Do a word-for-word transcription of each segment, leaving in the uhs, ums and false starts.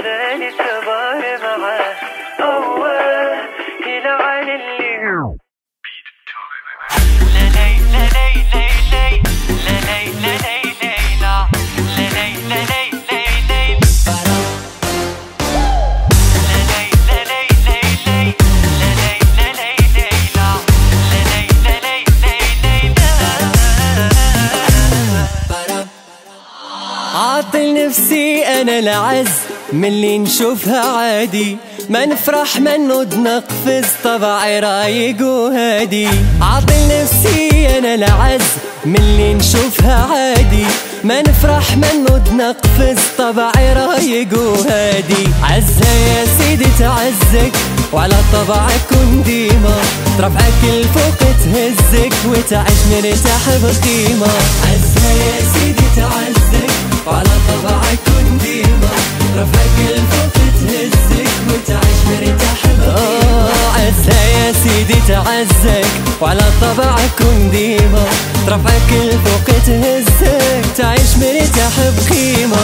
بالي صبار معاه أول هنا على اللي لا لي لا لي لي لي لا لي لا لي لي لا لا لي لا لي لي لي لا لي لا لي لي لي لا لي لا لي لي لا لا لي لا لي لي لي عاطل نفسي أنا العز من اللي نشوفها عادي، ما نفرح ما نود نقفز طبعي رايق وهادي. عاطل نفسي أنا العز من اللي نشوفها عادي، ما نفرح ما نود نقفز طبعي رايق وهادي. عزها يا سيدي تعزك وعلى طبعك كن ديما، ترفعك الفوق تهزك وتعيش مرتاح بقيمة. عزها يا سيدي تعزك وعلى طبعك كن ديما، رفعك الفوق تهزك وتعيش مرتاح بقيمة. عزها يا سيدي تعزك وعلى طبعك كن ديما، رفعك الفوق تهزك تعيش مرتاح بقيمة.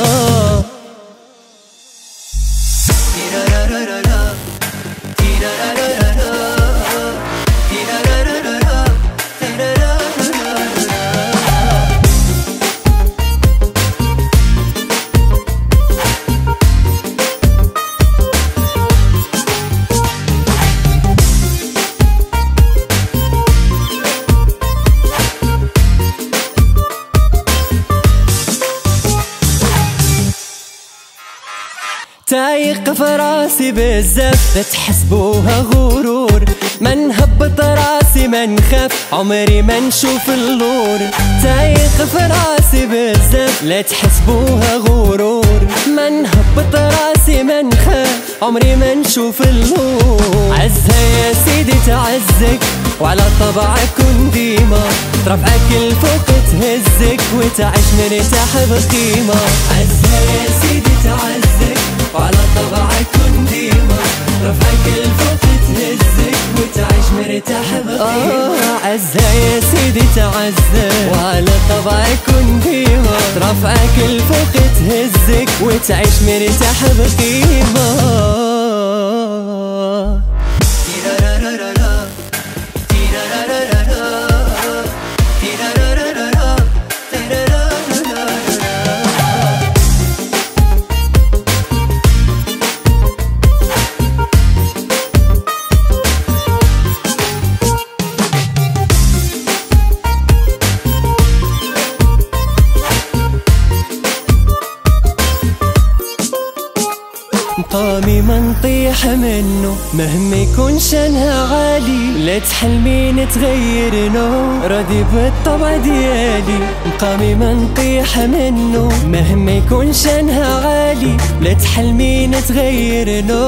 تايق في راسي بزاف لا تحسبوها غرور، ما نهبط راسي ما نخاف عمري ما نشوف اللور. تايق في راسي بزاف لا تحسبوها غرور، ما نهبط راسي ما نخاف عمري ما نشوف اللور. عزها يا سيدي تعزك وعلى طبعك كن ديما، ترفعك الفوق تهزك وتعيش مرتاح بقيمة. عزها يا سيدي تعزك وعلى طبعك كن ديما، رفعك الفوق تهزك وتعيش مرتاح بقيمة. عزها يا سيدي تعزك وعلى طبعك كن ديما، رفعك الفوق تهزك وتعيش مرتاح بقيمة. مقامي ما نطيح منه مهما يكون شانها عالي، لا تحلمين تغير نو راضي بالطبع ديالي. مقامي ما نطيح منه مهما يكون شانها عالي، لا تحلمين تغير نو.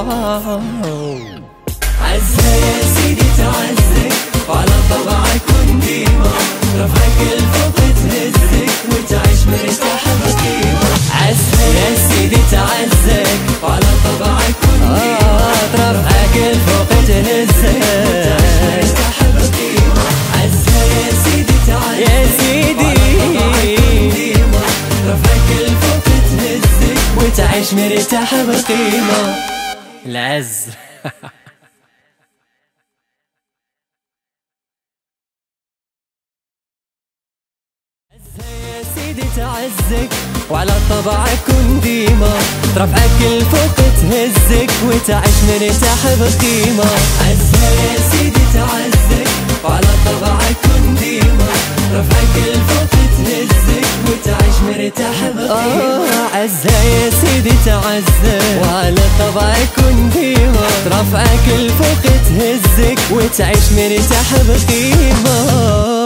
عزها يا سيدي تعزك وعلى طبعك كن ديما، رفعك الفوق تهزك وتعيش مرتاح بقيمة. عزها يا سيدي تعزك وعلى طبعك كن ديما، رفعك الفوق تهزك وتعيش مرتاح بقيمة. عزها يا سيدي تعزك يا سيدي وعلى طبعك كن ديما، رفعك الفوق تهزك وتعيش مرتاح بقيمة. العز يا سيدي تعزك وعلى طبعك كن ديما، ترفعك الفوق تهزك وتعيش مرتاح بقيمة. عزها يا سيدي تعزك وعلى طبعك كن ديما، رفعك الفوق تهزك وتعيش مرتاح بقيمة. عزها يا سيدي تعزك وعلى طبعك كن ديما، رفعك الفوق تهزك وتعيش مرتاح بقيمة.